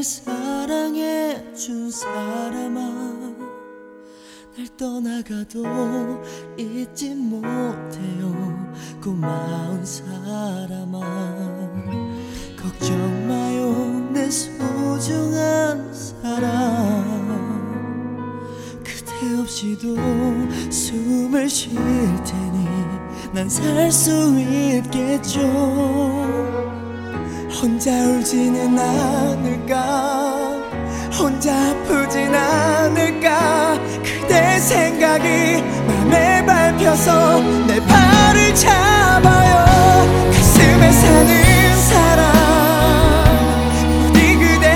사랑해준 사람아, 날 떠나가도 잊지 못해요. 고마운 사람아, 걱정 마요 내 소중한 사람. 그대 없이도 숨을 쉴 테니 난 살 수 있겠죠. 혼자 울지는 않을까, 혼자 아프진 않을까. 그대 생각이 맘에 밟혀서 내 발을 잡아요. 가슴에 사는 사람, 부디 그대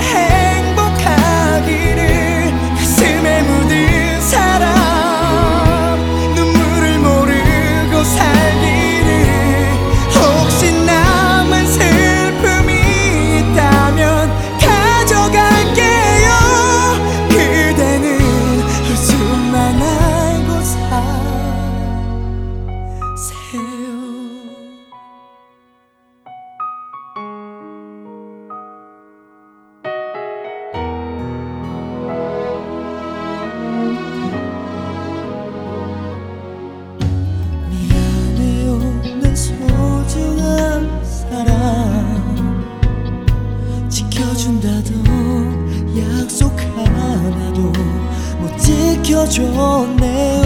행복하기를. 가슴에 묻은 사람, 눈물을 모르고 살기를. 혹시 남은 슬픔이 있다면 가져갈게요. 그대는 웃음만 알고 사세요. 미안해요 내 소중한 사람. 지켜준다던 약속 하나도 못 지켜줬네요.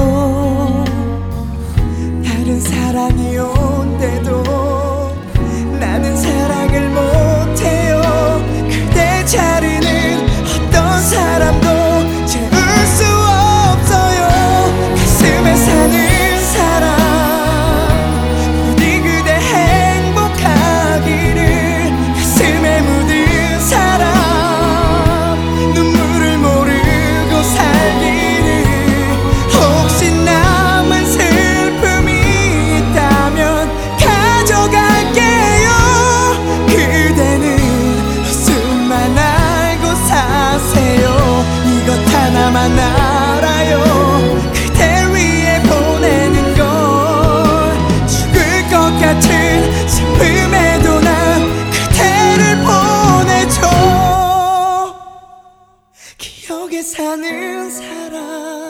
다른 사랑이 온대도 나는 사랑을 못해요. 그대 자리는 어떤 사람도 채울 수 없어요. 가슴에 사는 사람, 부디 그대 행복하기를. 가슴에 묻은 사람, 눈물을 모르고 살기를. 혹시 남은 슬픔이 있다면 가져갈게요. 그대는 웃음만 알고 사세요. 이것 하나만 알아요. 그대 위해 보내는 걸. 죽을 것 같은 슬픔에도 난 그대를 보내줘. 기억에 사는 사람,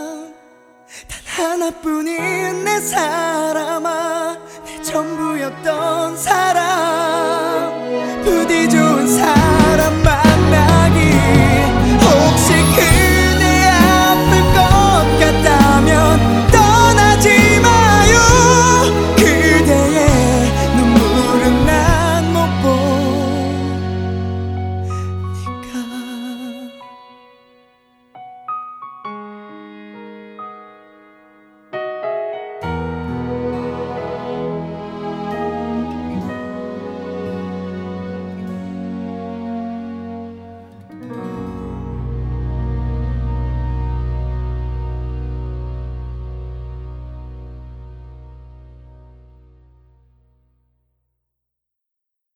단 하나뿐인 내 사람아. 내 전부였던